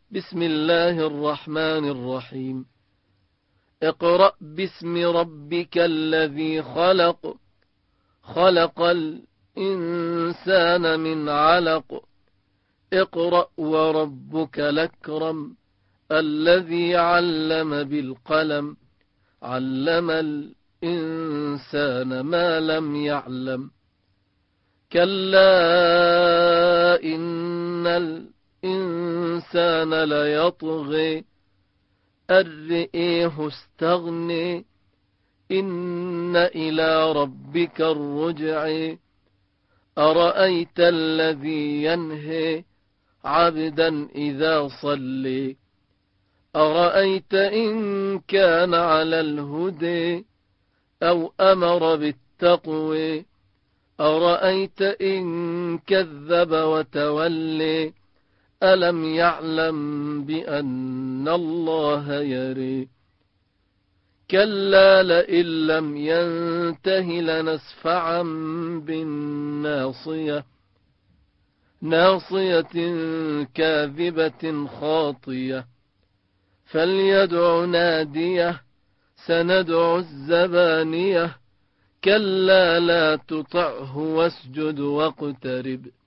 بسم الله الرحمن الرحيم. اقرأ باسم ربك الذي خلق، خلق الإنسان من علق. اقرأ وربك الأكرم الذي علم بالقلم، علم الإنسان ما لم يعلم. كلا إن الإنسان ليطغي أن رآه استغنى، إن إلى ربك الرجع. أرأيت الذي ينهى عبدا إذا صلى، أرأيت إن كان على الهدى أو أمر بالتقوى، أرأيت إن كذب وتولى. ألم يعلم بأن الله يرى. كلا لئن لم ينته لنسفعا بالناصية، ناصية كاذبة خاطية. فليدع ناديه سندع الزبانية. كلا لا تطعه واسجد واقترب.